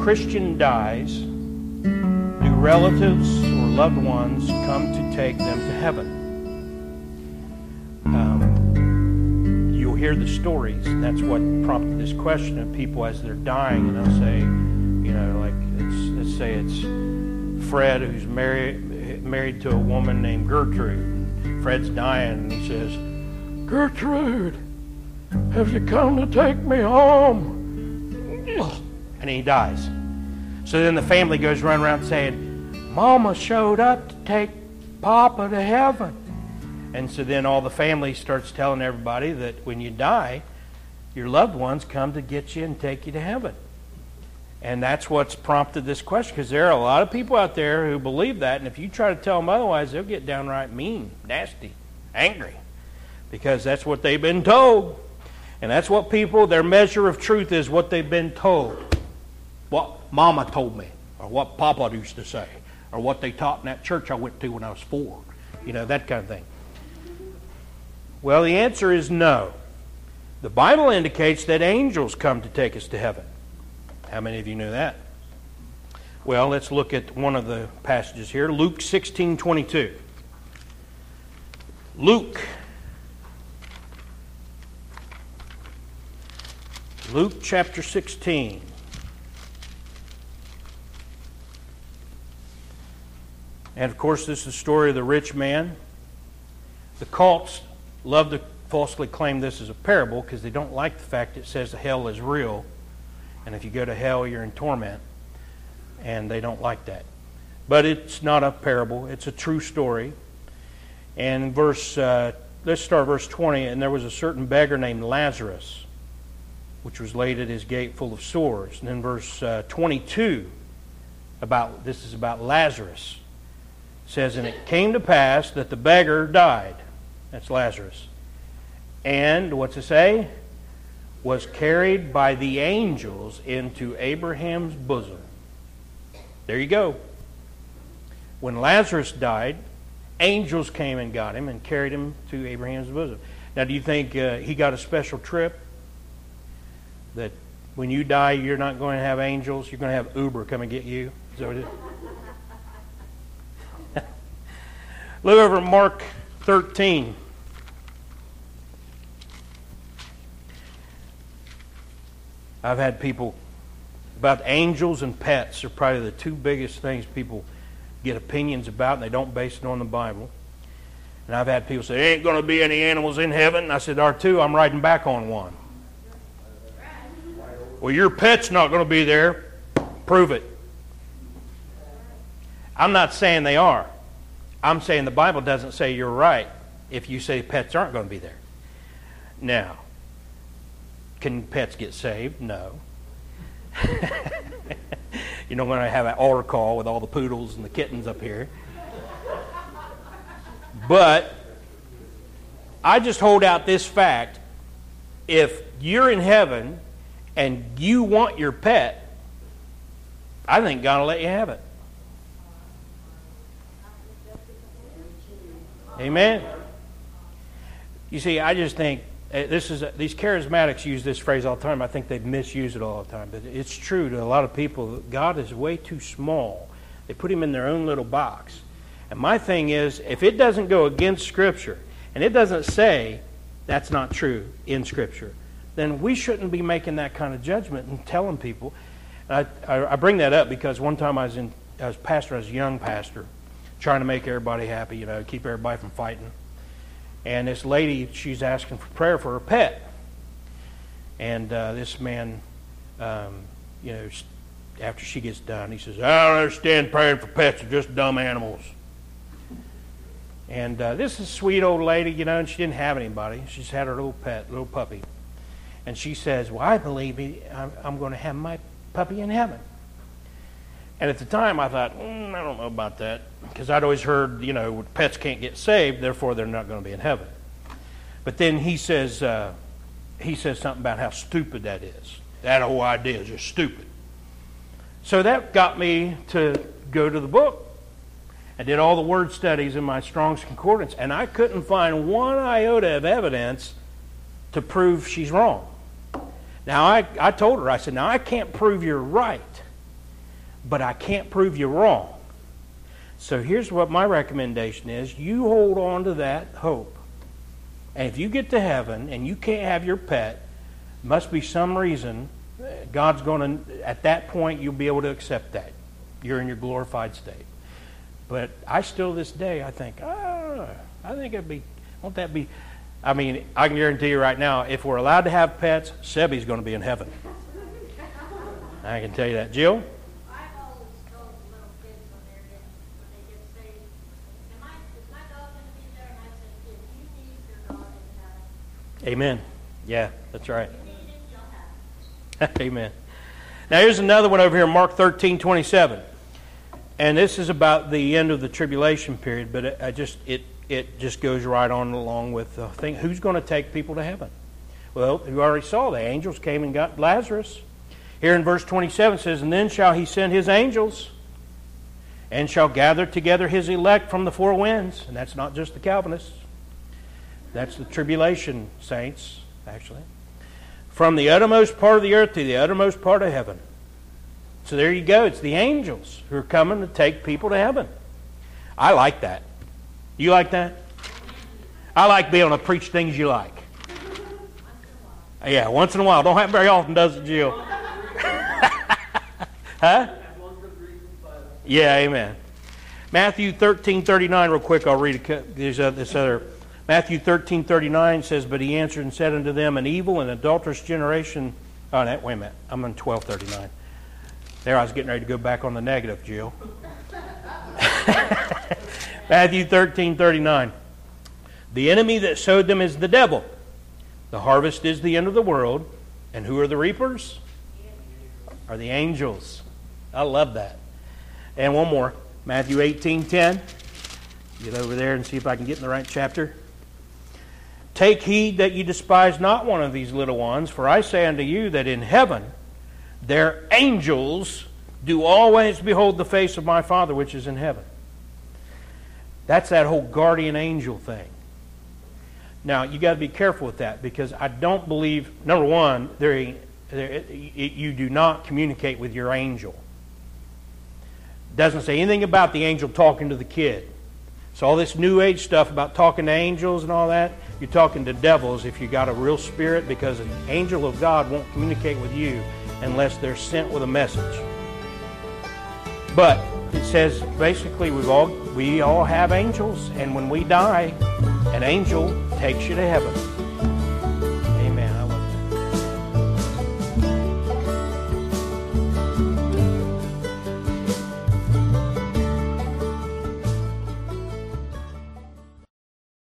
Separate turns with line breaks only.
Christian dies, do relatives or loved ones come to take them to heaven? You'll hear the stories, and that's what prompted this question of people as they're dying, and they'll say, like let's say it's Fred who's married to a woman named Gertrude. Fred's dying, and he says, "Gertrude, have you come to take me home?" And he dies. So then the family goes running around saying, "Mama showed up to take Papa to heaven." And so then all the family starts telling everybody that when you die, your loved ones come to get you and take you to heaven. And that's what's prompted this question, because there are a lot of people out there who believe that, and if you try to tell them otherwise, they'll get downright mean, nasty, angry, because that's what they've been told. And that's what people, their measure of truth is what they've been told. What Mama told me, or what Papa used to say, or what they taught in that church I went to when I was 4. That kind of thing. Well, the answer is no. The Bible indicates that angels come to take us to heaven. How many of you knew that? Well, let's look at one of the passages here. Luke 16:22. Luke chapter 16. And of course, this is the story of the rich man. The cults love to falsely claim this as a parable because they don't like the fact it says that hell is real. And if you go to hell, you're in torment. And they don't like that. But it's not a parable. It's a true story. And let's start verse 20. And there was a certain beggar named Lazarus, which was laid at his gate full of sores. And then verse 22, this is about Lazarus. It says, "And it came to pass that the beggar died." That's Lazarus. "And," what's it say? "Was carried by the angels into Abraham's bosom." There you go. When Lazarus died, angels came and got him and carried him to Abraham's bosom. Now, do you think he got a special trip? That when you die, you're not going to have angels, you're going to have Uber come and get you? Is that what it is? Look over at Mark 13. I've had people about angels and pets are probably the two biggest things people get opinions about, and they don't base it on the Bible. And I've had people say, "There ain't going to be any animals in heaven." And I said, "There are two. I'm riding back on one." "Well, your pet's not going to be there." Prove it. I'm not saying they are. I'm saying the Bible doesn't say you're right if you say pets aren't going to be there. Now, can pets get saved? No. You're not going to have an altar call with all the poodles and the kittens up here. But I just hold out this fact. If you're in heaven and you want your pet, I think God will let you have it. Amen. You see, I just think these charismatics use this phrase all the time. I think they misuse it all the time. But it's true to a lot of people. God is way too small. They put him in their own little box. And my thing is, if it doesn't go against Scripture, and it doesn't say that's not true in Scripture, then we shouldn't be making that kind of judgment and telling people. I bring that up because one time I was a young pastor, trying to make everybody happy, keep everybody from fighting. And this lady, she's asking for prayer for her pet. And this man, after she gets done, he says, "I don't understand praying for pets. They're just dumb animals." And this is a sweet old lady, and she didn't have anybody. She just had her little pet, little puppy. And she says, "Well, I believe I'm going to have my puppy in heaven." And at the time, I thought, I don't know about that. Because I'd always heard, pets can't get saved, therefore they're not going to be in heaven. But then he says something about how stupid that is. That whole idea is just stupid. So that got me to go to the book. I did all the word studies in my Strong's Concordance, and I couldn't find one iota of evidence to prove she's wrong. Now, I told her, I said, "Now, I can't prove you're right, but I can't prove you wrong. So here's what my recommendation is. You hold on to that hope. And if you get to heaven and you can't have your pet, must be some reason God's going to, at that point, you'll be able to accept that. You're in your glorified state. But I still, this day, I think it'd be, won't that be, I mean, I can guarantee you right now, if we're allowed to have pets, Sebby's going to be in heaven. I can tell you that. Jill?
I've always told little kids when they get saved, is my dog going to be there? And I said, if you need your dog in heaven.
Amen. Yeah, that's right.
If you need it, you'll have it.
Amen. Now here's another one over here, Mark 13:27. And this is about the end of the tribulation period, but it just goes right on along with the thing. Who's going to take people to heaven? Well, you already saw the angels came and got Lazarus. Here in verse 27 it says, and then shall he send his angels and shall gather together his elect from the four winds. And that's not just the Calvinists. That's the tribulation saints, actually. From the uttermost part of the earth to the uttermost part of heaven. So there you go. It's the angels who are coming to take people to heaven. I like that. You like that? I like being able to preach things you like. Yeah, once in a while. Don't happen very often, does it, Jill? Huh? Yeah, amen. Matthew 13:39, real quick. I'll read this other. Matthew 13:39 says, but he answered and said unto them, an evil and adulterous generation. Oh, wait a minute. I'm on 12:39. There, I was getting ready to go back on the negative, Jill. Matthew 13:39. The enemy that sowed them is the devil. The harvest is the end of the world. And who are the reapers? Are the angels. I love that. And one more. Matthew 18:10. Get over there and see if I can get in the right chapter. Take heed that you despise not one of these little ones, for I say unto you that in heaven their angels do always behold the face of my Father which is in heaven. That's that whole guardian angel thing. Now, you got to be careful with that, because I don't believe, number one, you do not communicate with your angel. It doesn't say anything about the angel talking to the kid. So all this New Age stuff about talking to angels and all that, you're talking to devils if you got a real spirit, because an angel of God won't communicate with you unless they're sent with a message. But it says basically we all have angels, and when we die, an angel takes you to heaven.